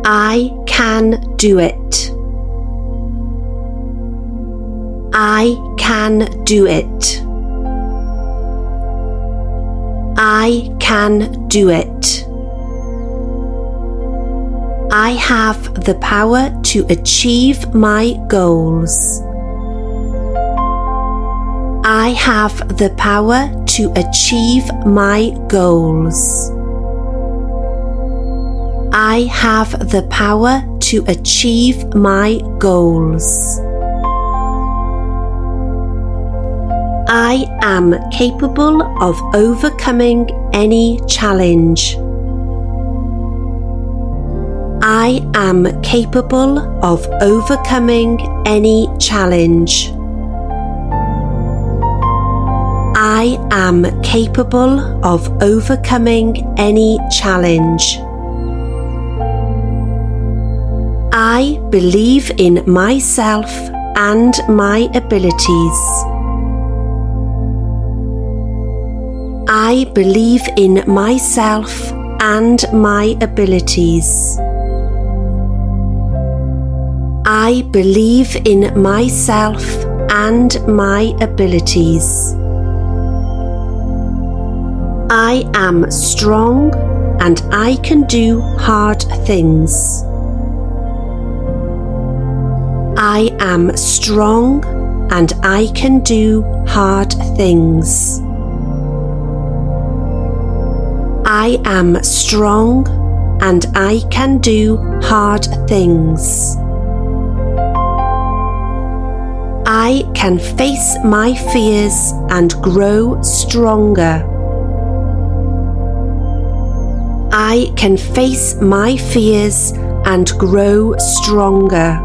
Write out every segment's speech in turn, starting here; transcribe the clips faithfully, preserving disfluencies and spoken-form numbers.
I can do it. I can do it. I can do it. I have the power to achieve my goals. I have the power to achieve my goals. I have the power to achieve my goals. I am capable of overcoming any challenge. I am capable of overcoming any challenge. I am capable of overcoming any challenge. I believe in myself and my abilities. I believe in myself and my abilities. I believe in myself and my abilities. I am strong and I can do hard things. I am strong and I can do hard things. I am strong and I can do hard things. I can face my fears and grow stronger. I can face my fears and grow stronger.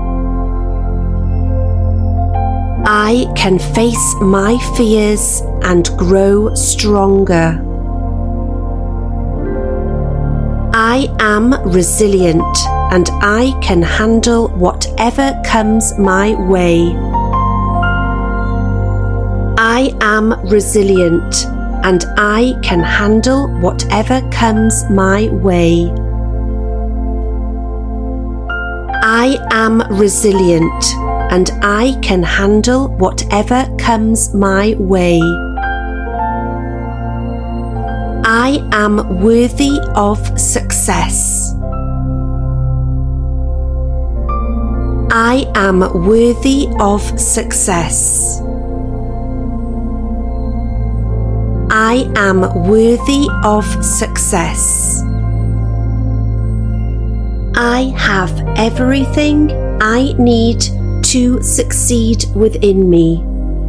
I can face my fears and grow stronger. I am resilient and I can handle whatever comes my way. I am resilient and I can handle whatever comes my way. I am resilient and I can handle whatever comes my way. I am worthy of success. I am worthy of success. I am worthy of success. I have everything I need to succeed within me.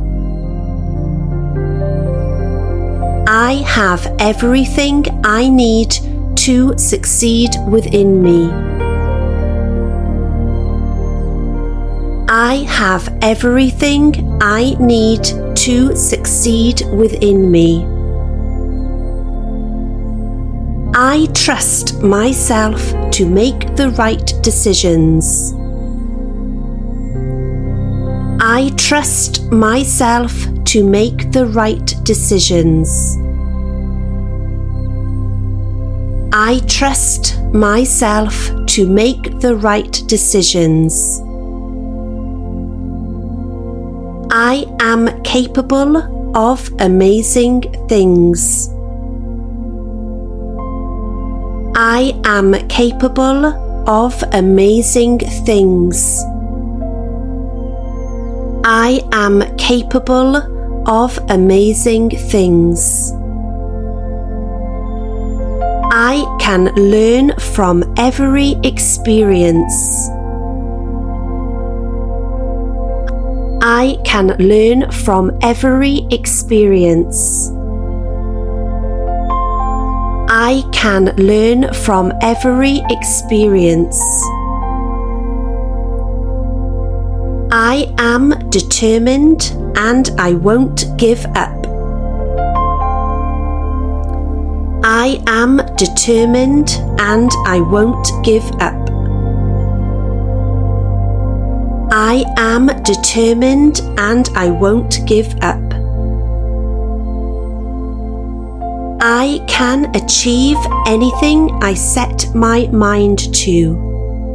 I have everything I need to succeed within me. I have everything I need to succeed within me. I trust myself to make the right decisions. I trust myself to make the right decisions. I trust myself to make the right decisions. I am capable of amazing things. I am capable of amazing things. I am capable of amazing things. I can learn from every experience. I can learn from every experience. I can learn from every experience. I am determined and I won't give up. I am determined and I won't give up. I am determined and I won't give up. I can achieve anything I set my mind to.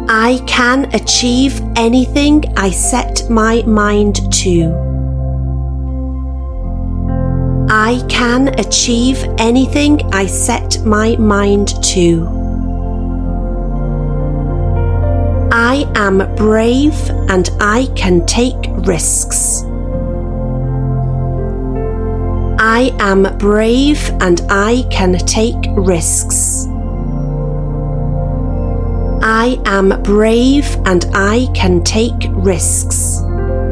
I can achieve anything I set my mind to. I can achieve anything I set my mind to. I am brave and I can take risks. I am brave and I can take risks. I am brave and I can take risks.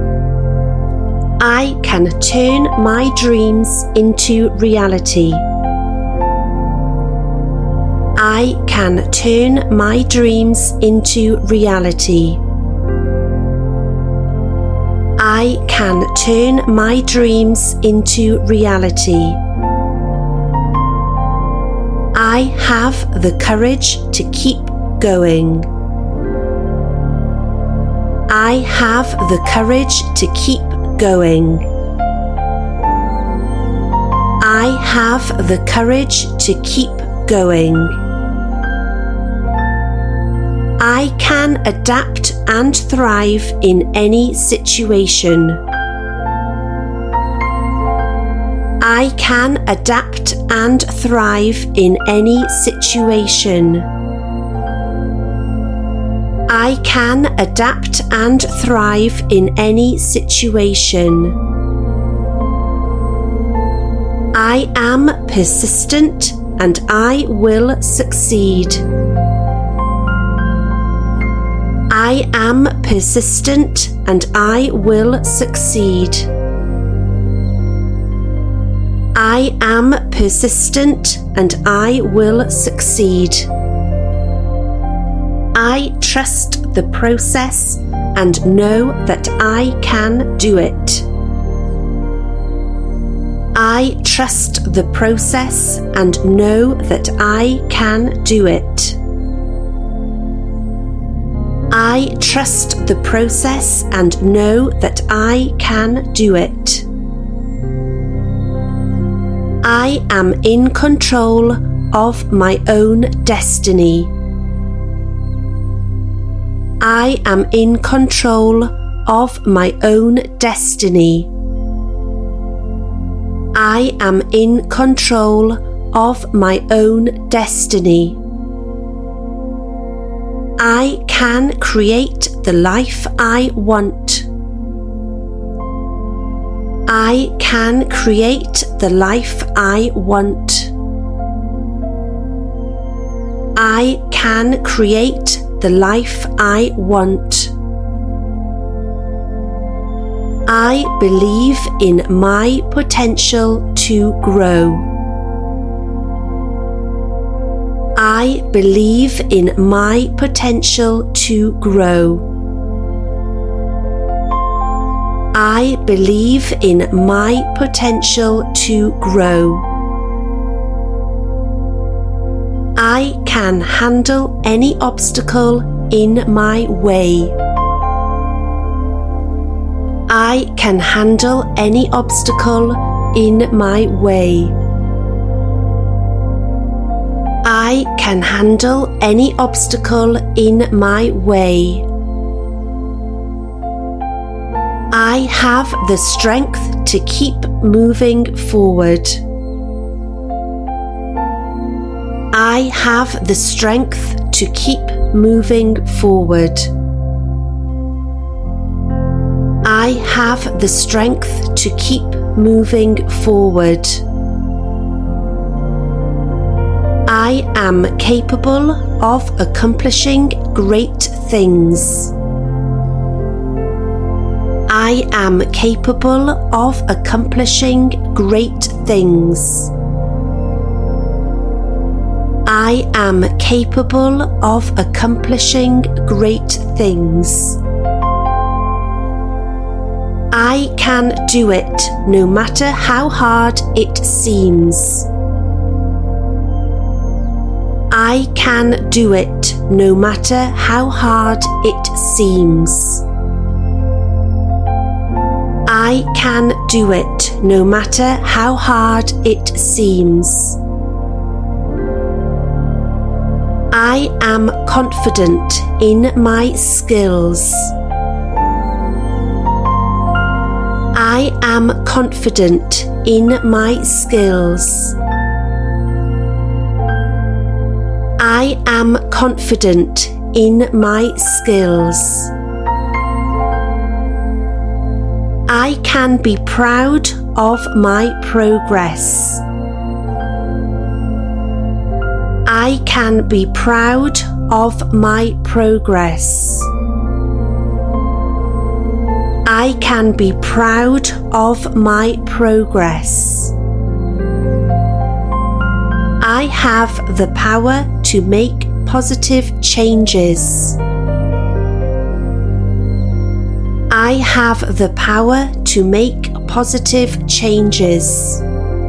I can turn my dreams into reality. I can turn my dreams into reality. I can turn my dreams into reality. I have the courage to keep going. I have the courage to keep going. I have the courage to keep going. I can adapt and thrive in any situation. I can adapt and thrive in any situation. I can adapt and thrive in any situation. I am persistent and I will succeed. I am persistent and I will succeed. I am persistent and I will succeed. I trust the process and know that I can do it. I trust the process and know that I can do it. I trust the process and know that I can do it. I am in control of my own destiny. I am in control of my own destiny. I am in control of my own destiny. I can create the life I want. I can create the life I want. I can create the life I want. I believe in my potential to grow. I believe in my potential to grow. I believe in my potential to grow. I can handle any obstacle in my way. I can handle any obstacle in my way. I can handle any obstacle in my way. I have the strength to keep moving forward. I have the strength to keep moving forward. I have the strength to keep moving forward. I am capable of accomplishing great things. I am capable of accomplishing great things. I am capable of accomplishing great things. I can do it no matter how hard it seems. I can do it no matter how hard it seems. I can do it no matter how hard it seems. I I am confident in my skills. I am confident in my skills. I am confident in my skills. I can be proud of my progress. I can be proud of my progress. I can be proud of my progress. I have the power to make positive changes. I have the power to make positive changes.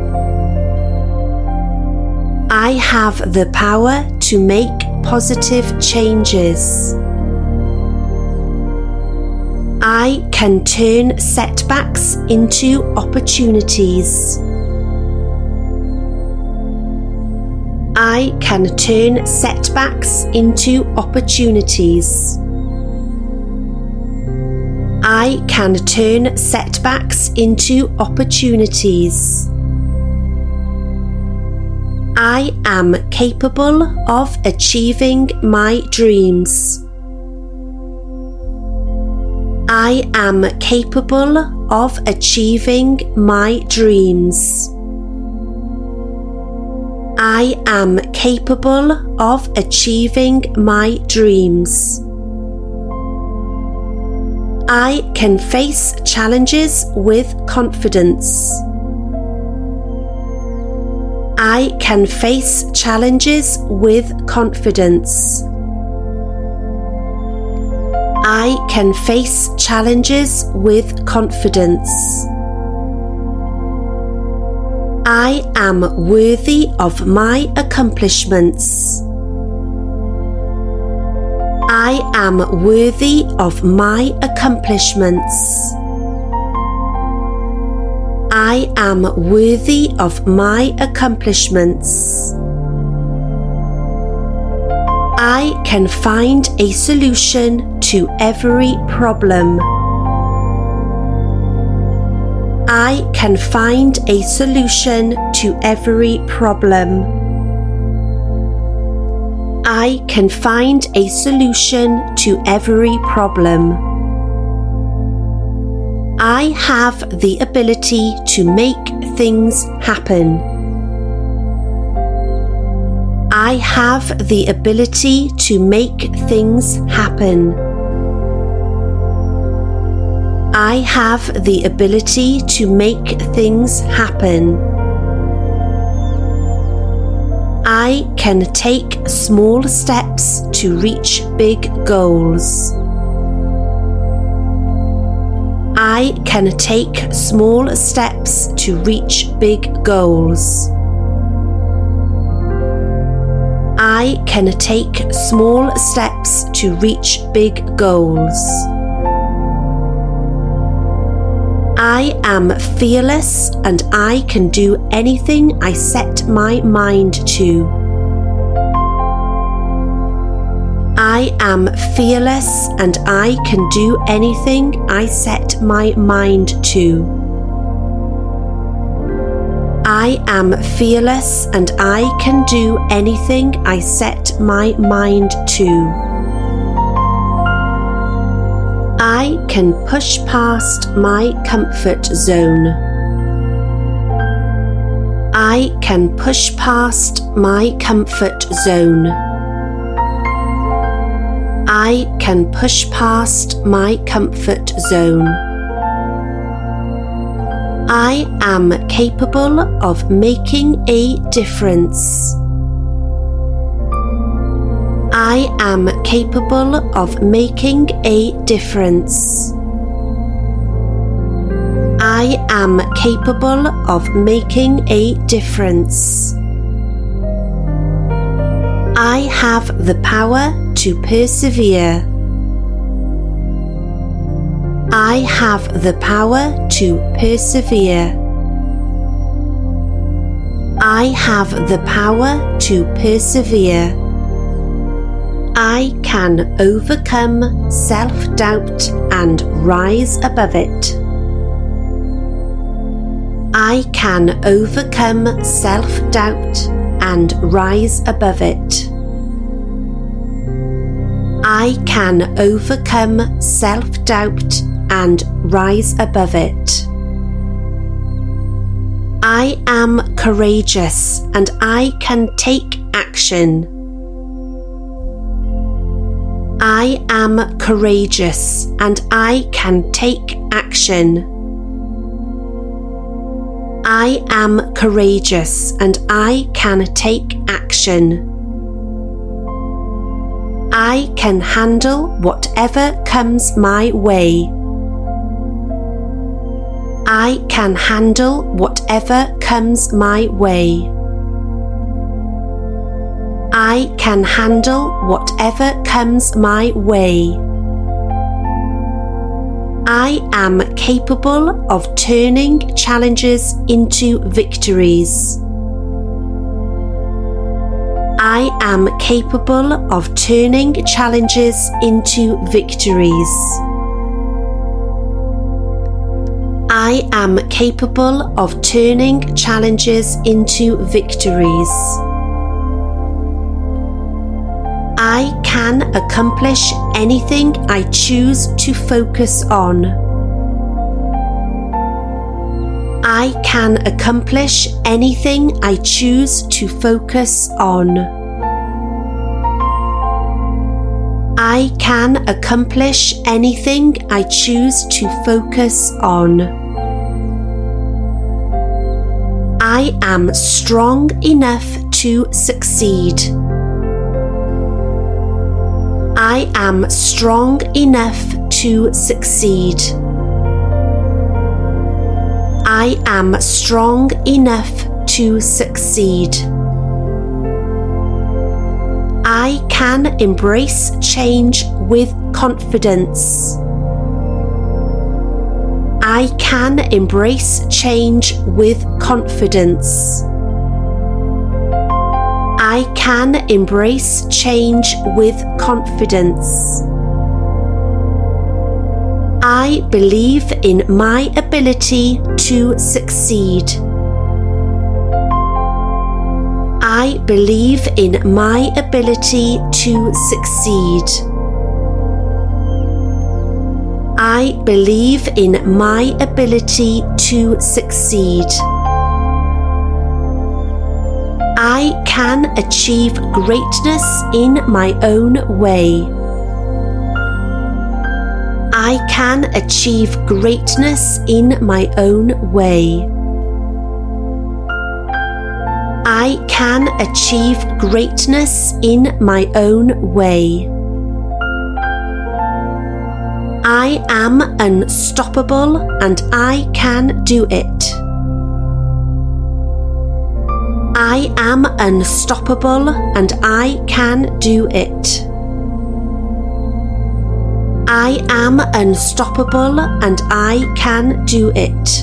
I have the power to make positive changes. I can turn setbacks into opportunities. I can turn setbacks into opportunities. I can turn setbacks into opportunities. I am capable of achieving my dreams. I am capable of achieving my dreams. I am capable of achieving my dreams. I can face challenges with confidence. I can face challenges with confidence. I can face challenges with confidence. I am worthy of my accomplishments. I am worthy of my accomplishments. I am worthy of my accomplishments. I can find a solution to every problem. I can find a solution to every problem. I can find a solution to every problem. I have the ability to make things happen. I have the ability to make things happen. I have the ability to make things happen. I can take small steps to reach big goals. I can take small steps to reach big goals. I can take small steps to reach big goals. I am fearless and I can do anything I set my mind to. I am fearless and I can do anything I set my mind to. I am fearless and I can do anything I set my mind to. I can push past my comfort zone. I can push past my comfort zone. I can push past my comfort zone. I am capable of making a difference. I am capable of making a difference. I am capable of making a difference. I have the power to persevere. I have the power to persevere. I have the power to persevere. I can overcome self-doubt and rise above it. I can overcome self-doubt and rise above it. I can overcome self-doubt and rise above it. I am courageous and I can take action. I am courageous and I can take action. I am courageous and I can take action. I can handle whatever comes my way. I can handle whatever comes my way. I can handle whatever comes my way. I am capable of turning challenges into victories. I am capable of turning challenges into victories. I am capable of turning challenges into victories. I can accomplish anything I choose to focus on. I can accomplish anything I choose to focus on. I can accomplish anything I choose to focus on. I am strong enough to succeed. I am strong enough to succeed. I am strong enough to succeed. I can embrace change with confidence. I can embrace change with confidence. I can embrace change with confidence. I believe in my ability to succeed. I believe in my ability to succeed. I believe in my ability to succeed. I can achieve greatness in my own way. I can achieve greatness in my own way. I can achieve greatness in my own way. I am unstoppable and I can do it. I am unstoppable and I can do it. I am unstoppable and I can do it.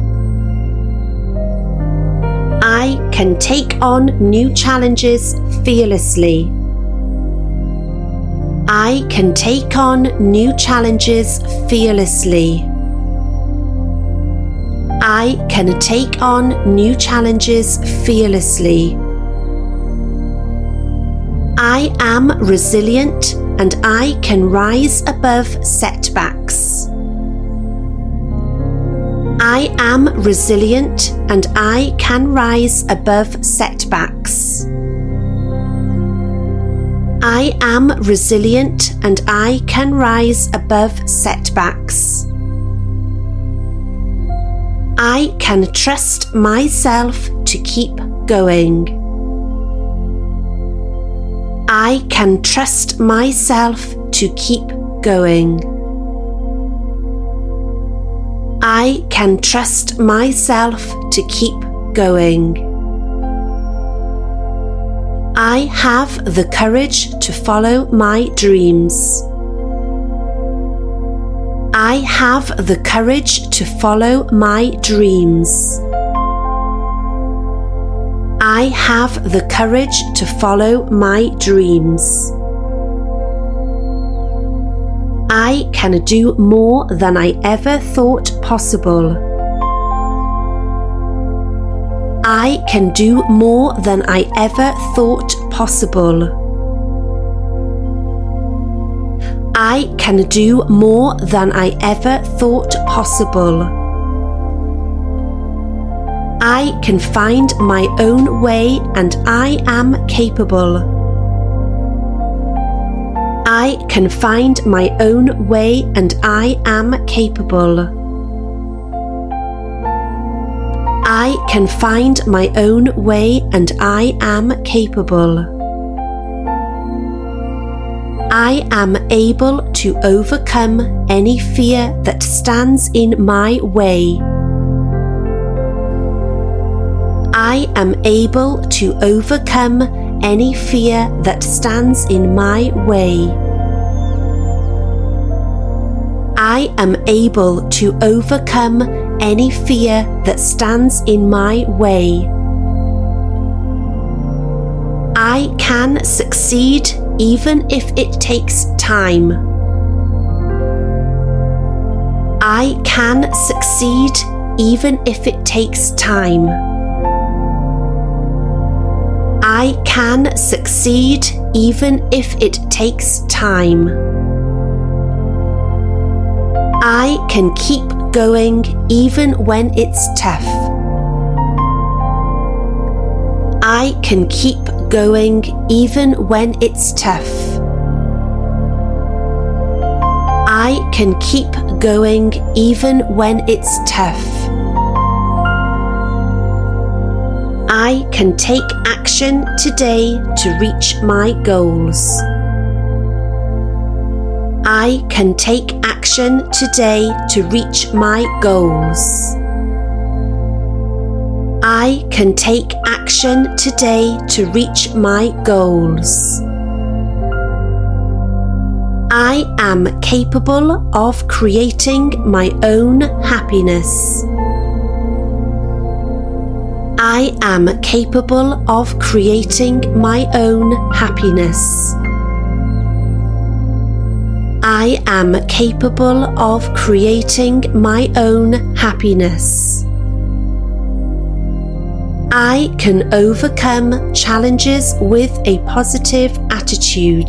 I can take on new challenges fearlessly. I can take on new challenges fearlessly. I can take on new challenges fearlessly. I am resilient and I can rise above setbacks. I am resilient and I can rise above setbacks. I am resilient and I can rise above setbacks. I can trust myself to keep going. I can trust myself to keep going. I can trust myself to keep going. I have the courage to follow my dreams. I have the courage to follow my dreams. I have the courage to follow my dreams. I can do more than I ever thought possible. I can do more than I ever thought possible. I can do more than I ever thought possible. I can find my own way and I am capable. I can find my own way and I am capable. I can find my own way and I am capable. I am able to overcome any fear that stands in my way. I am able to overcome any fear that stands in my way. I am able to overcome any fear that stands in my way. I can succeed even if it takes time. I can succeed even if it takes time. I can succeed even if it takes time. I can keep going even when it's tough. I can keep going even when it's tough. I can keep going even when it's tough. I can take action today to reach my goals. I can take action today to reach my goals. I can take action today to reach my goals. I am capable of creating my own happiness. I am capable of creating my own happiness. I am capable of creating my own happiness. I can overcome challenges with a positive attitude.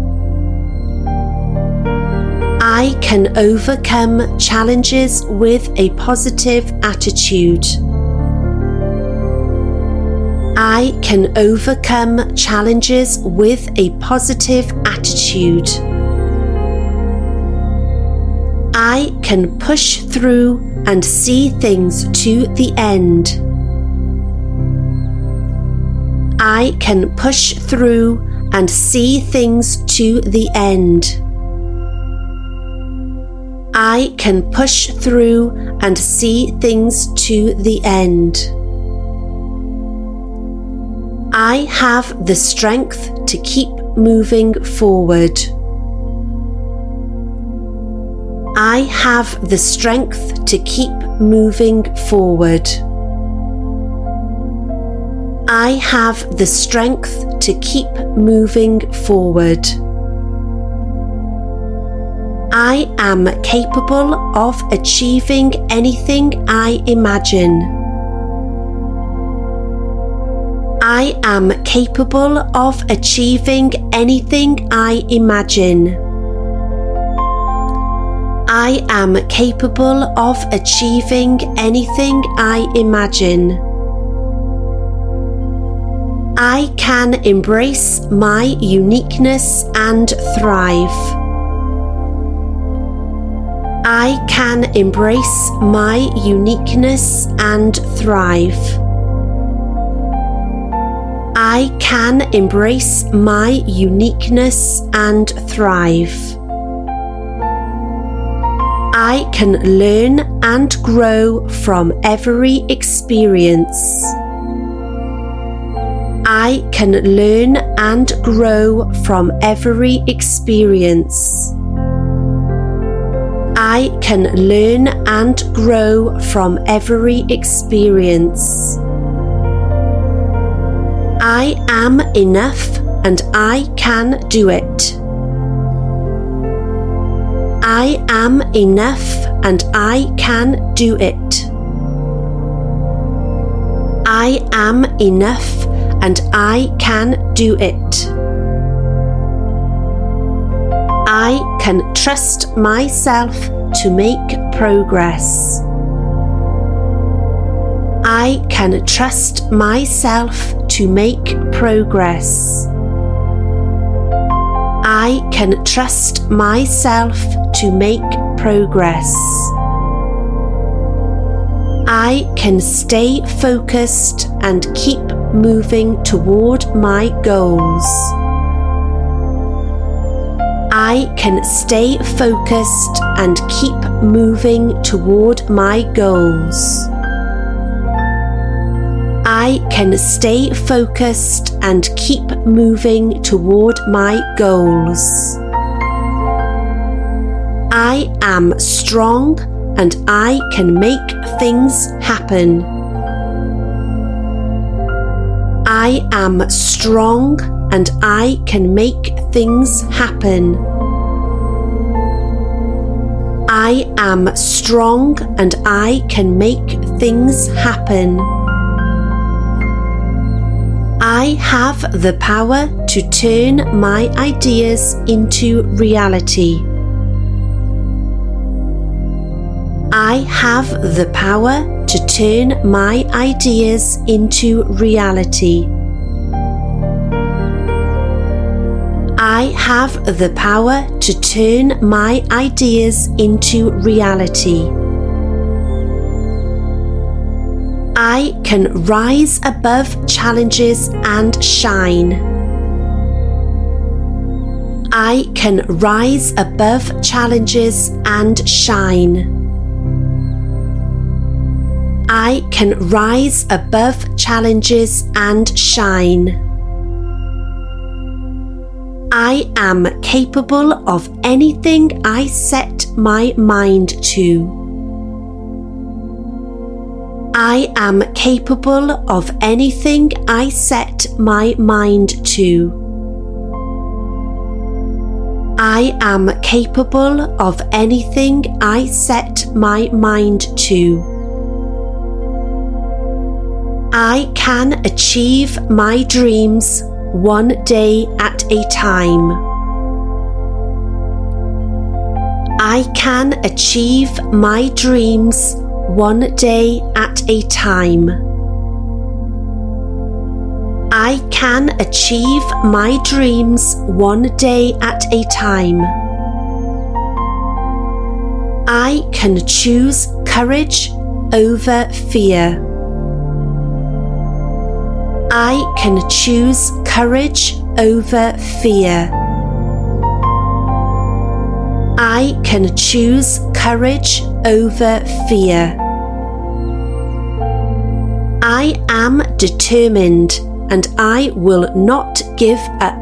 I can overcome challenges with a positive attitude. I can overcome challenges with a positive attitude. I can push through and see things to the end. I can push through and see things to the end. I can push through and see things to the end. I have the strength to keep moving forward. I have the strength to keep moving forward. I have the strength to keep moving forward. I am capable of achieving anything I imagine. I am capable of achieving anything I imagine. I am capable of achieving anything I imagine. I can embrace my uniqueness and thrive. I can embrace my uniqueness and thrive. I can embrace my uniqueness and thrive. I can learn and grow from every experience. I can learn and grow from every experience. I can learn and grow from every experience. I am enough and I can do it. I am enough and I can do it. I am enough and I can do it. I can trust myself to make progress. I can trust myself to make progress. I can trust myself to make progress. I can stay focused and keep moving toward my goals. I can stay focused and keep moving toward my goals. I can stay focused and keep moving toward my goals. I am strong and I can make things happen. I am strong and I can make things happen. I am strong and I can make things happen. I have the power to turn my ideas into reality. I have the power to turn my ideas into reality. I have the power to turn my ideas into reality. I can rise above challenges and shine. I can rise above challenges and shine. I can rise above challenges and shine. I am capable of anything I set my mind to. I am capable of anything I set my mind to. I am capable of anything I set my mind to. I can achieve my dreams one day at a time. I can achieve my dreams one day at a time. I can achieve my dreams one day at a time. I can choose courage over fear. I can choose courage over fear. I can choose courage over fear. I am determined and I will not give up.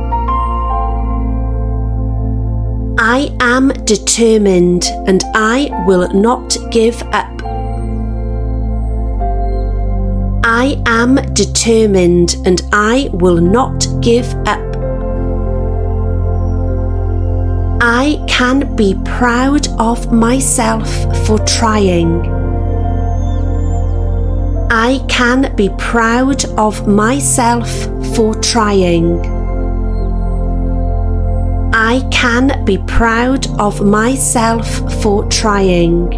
I am determined and I will not give up. I am determined and I will not give up. I can be proud of myself for trying. I can be proud of myself for trying. I can be proud of myself for trying.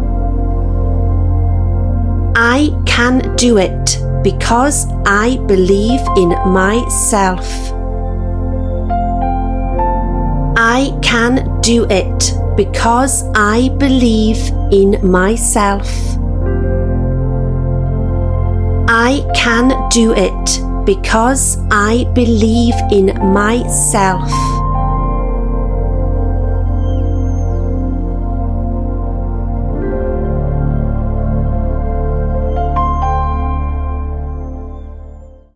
I can do it because I believe in myself. I can do it because I believe in myself. I can do it because I believe in myself.